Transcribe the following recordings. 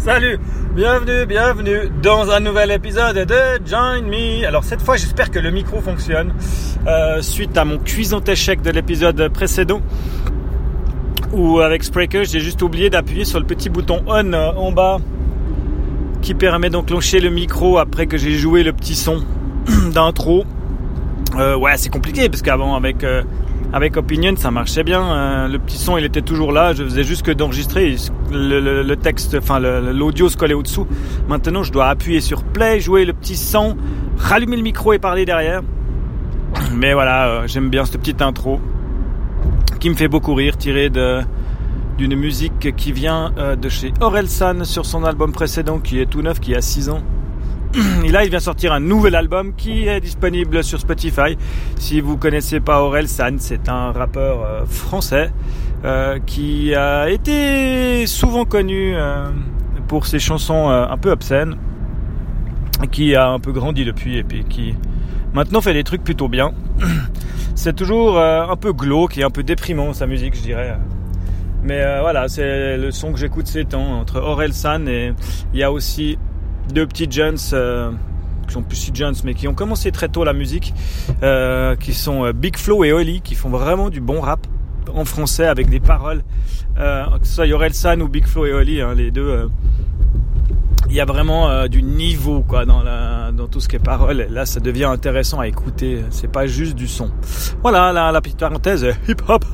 Salut, bienvenue dans un nouvel épisode de Join Me. Alors cette fois j'espère que le micro fonctionne suite à mon cuisant échec de l'épisode précédent où avec Spreaker j'ai juste oublié d'appuyer sur le petit bouton on en bas qui permet d'enclencher le micro après que j'ai joué le petit son d'intro. Ouais, c'est compliqué parce qu'avant avec Opinion ça marchait bien, le petit son il était toujours là, je faisais juste que d'enregistrer, le texte, enfin l'audio se collait au-dessous. Maintenant je dois appuyer sur play, jouer le petit son, rallumer le micro et parler derrière. Mais voilà, j'aime bien cette petite intro qui me fait beaucoup rire, tirée d'une musique qui vient de chez Orelsan sur son album précédent qui est tout neuf, qui a 6 ans. Et là, il vient sortir un nouvel album qui est disponible sur Spotify. Si vous connaissez pas Orelsan, c'est un rappeur français qui a été souvent connu pour ses chansons un peu obscènes, qui a un peu grandi depuis et puis qui maintenant fait des trucs plutôt bien. C'est toujours un peu glauque et un peu déprimant sa musique, je dirais. Mais voilà, c'est le son que j'écoute ces temps entre Orelsan et il y a aussi deux petits jeunes qui sont plus si jeunes mais qui ont commencé très tôt la musique, qui sont Big Flo et Oli, qui font vraiment du bon rap en français avec des paroles, que ce soit Orelsan ou Big Flo et Oli, hein, les deux, il y a vraiment du niveau quoi dans tout ce qui est paroles. Et là ça devient intéressant à écouter, c'est pas juste du son. Voilà la petite parenthèse hip hop.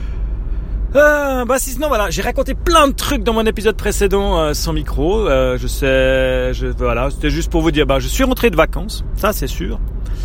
Sinon voilà, j'ai raconté plein de trucs dans mon épisode précédent sans micro. Voilà, c'était juste pour vous dire, je suis rentré de vacances, ça c'est sûr.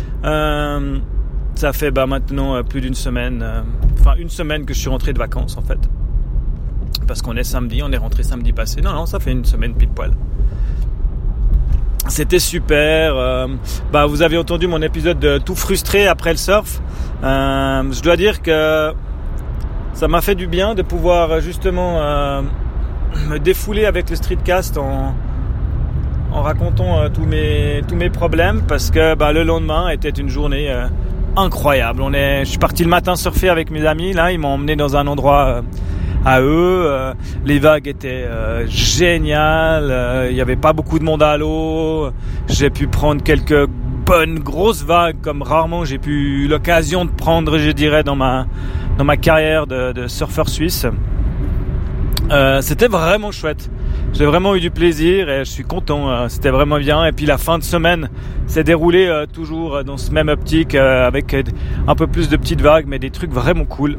Ça fait maintenant plus d'une semaine, une semaine que je suis rentré de vacances en fait, parce qu'on est samedi, on est rentré samedi passé. Non, ça fait une semaine pile poil. C'était super. Vous avez entendu mon épisode de tout frustré après le surf. Je dois dire que ça m'a fait du bien de pouvoir justement me défouler avec le streetcast en racontant tous mes problèmes, parce que le lendemain était une journée incroyable. Je suis parti le matin surfer avec mes amis, là ils m'ont emmené dans un endroit à eux, les vagues étaient géniales, il n'y avait pas beaucoup de monde à l'eau, j'ai pu prendre quelques bonnes grosses vagues comme rarement j'ai eu l'occasion de prendre, je dirais, dans ma carrière de surfeur suisse. C'était vraiment chouette. J'ai vraiment eu du plaisir et je suis content. C'était vraiment bien. Et puis la fin de semaine s'est déroulée toujours dans ce même optique, avec un peu plus de petites vagues, mais des trucs vraiment cool.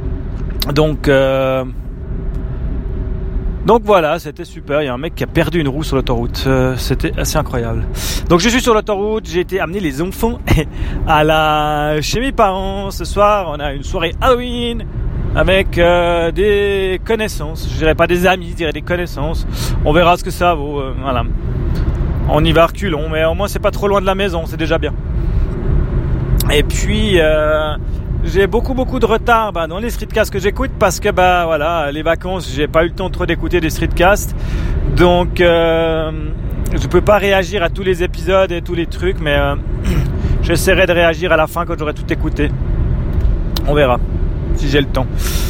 Donc voilà, c'était super. Il y a un mec qui a perdu une roue sur l'autoroute. C'était assez incroyable. Donc je suis sur l'autoroute. J'ai été amener les enfants chez mes parents. Ce soir, on a une soirée Halloween avec des connaissances. Je dirais pas des amis, je dirais des connaissances. On verra ce que ça vaut. Voilà. On y va reculons, mais au moins c'est pas trop loin de la maison. C'est déjà bien. Et puis j'ai beaucoup de retard dans les streetcasts que j'écoute, parce que voilà, les vacances, j'ai pas eu le temps trop d'écouter des streetcasts. Donc je peux pas réagir à tous les épisodes et tous les trucs, mais j'essaierai de réagir à la fin quand j'aurai tout écouté. On verra si j'ai le temps.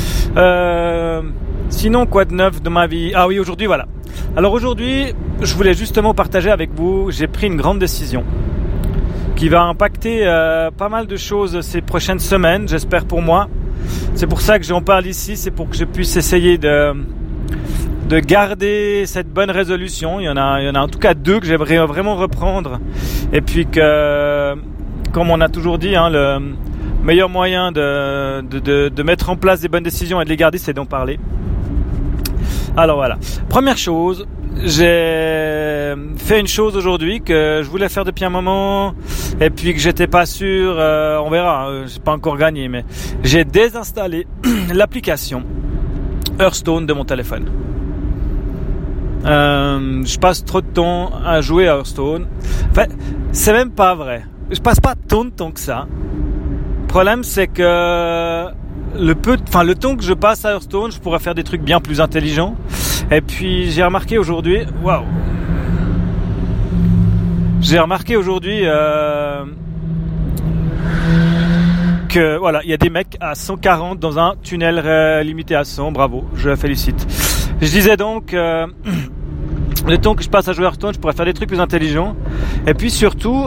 Sinon, quoi de neuf de ma vie? Ah oui, aujourd'hui, voilà. Alors aujourd'hui, je voulais justement partager avec vous, j'ai pris une grande décision qui va impacter pas mal de choses ces prochaines semaines, j'espère pour moi. C'est pour ça que j'en parle ici, c'est pour que je puisse essayer de garder cette bonne résolution. Il y en a en tout cas 2 que j'aimerais vraiment reprendre. Et puis que, comme on a toujours dit, le meilleur moyen de mettre en place des bonnes décisions et de les garder, c'est d'en parler. Alors voilà, première chose, j'ai fait une chose aujourd'hui que je voulais faire depuis un moment et puis que j'étais pas sûr, on verra, j'ai pas encore gagné, mais j'ai désinstallé l'application Hearthstone de mon téléphone. Je passe trop de temps à jouer à Hearthstone. Enfin, c'est même pas vrai. Je passe pas tant de temps que ça. Le problème, c'est que le temps que je passe à Hearthstone, je pourrais faire des trucs bien plus intelligents. Et puis j'ai remarqué aujourd'hui, que voilà, il y a des mecs à 140 dans un tunnel limité à 100. Bravo, je la félicite. Je disais donc le temps que je passe à jouer Hearthstone, je pourrais faire des trucs plus intelligents. Et puis surtout,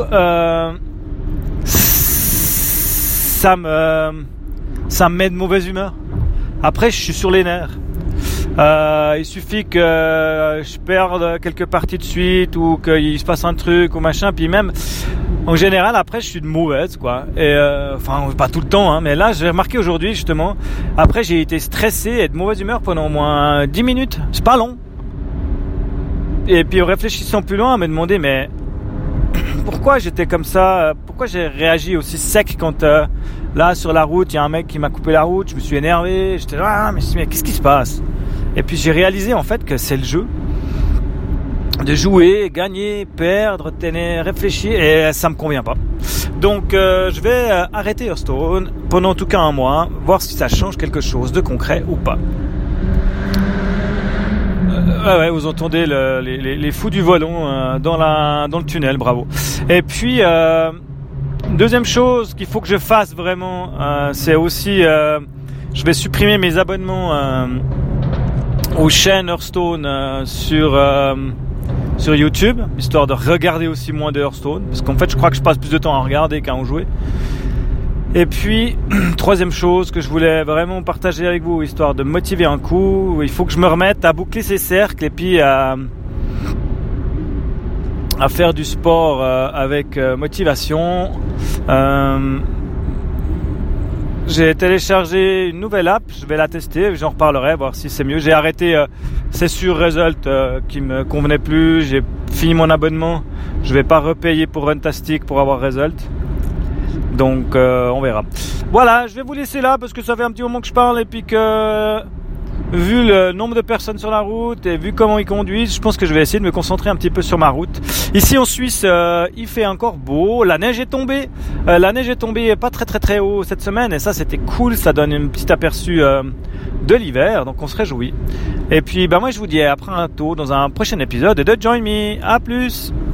ça me met de mauvaise humeur. Après, je suis sur les nerfs. Il suffit que je perde quelques parties de suite ou qu'il se passe un truc ou machin, puis même en général après je suis de mauvaise quoi. Et enfin pas tout le temps hein, mais là j'ai remarqué aujourd'hui justement, après j'ai été stressé et de mauvaise humeur pendant au moins 10 minutes, c'est pas long. Et puis en réfléchissant plus loin, à me demander mais pourquoi j'étais comme ça, pourquoi j'ai réagi aussi sec quand là sur la route il y a un mec qui m'a coupé la route, je me suis énervé, j'étais là mais qu'est-ce qui se passe? Et puis j'ai réalisé en fait que c'est le jeu, de jouer, gagner, perdre, réfléchir, et ça me convient pas. Donc je vais arrêter Hearthstone pendant en tout cas un mois, voir si ça change quelque chose de concret ou pas. Ouais, vous entendez les fous du volant dans le tunnel, bravo. Et puis deuxième chose qu'il faut que je fasse vraiment, c'est aussi je vais supprimer mes abonnements aux chaînes Hearthstone sur YouTube, histoire de regarder aussi moins de Hearthstone, parce qu'en fait je crois que je passe plus de temps à regarder qu'à en jouer. Et puis troisième chose que je voulais vraiment partager avec vous, histoire de me motiver un coup, il faut que je me remette à boucler ces cercles et puis à faire du sport avec motivation. J'ai téléchargé une nouvelle app, je vais la tester, j'en reparlerai, voir si c'est mieux. J'ai arrêté C'est sûr Result qui me convenait plus, j'ai fini mon abonnement, je vais pas repayer pour Runtastic pour avoir Result. Donc on verra. Voilà, je vais vous laisser là parce que ça fait un petit moment que je parle et puis que vu le nombre de personnes sur la route et vu comment ils conduisent, je pense que je vais essayer de me concentrer un petit peu sur ma route. Ici en Suisse, il fait encore beau, la neige est tombée. La neige est tombée pas très haut cette semaine et ça c'était cool, ça donne un petit aperçu de l'hiver, donc on se réjouit. Et puis moi je vous dis à bientôt dans un prochain épisode de Join Me. À plus.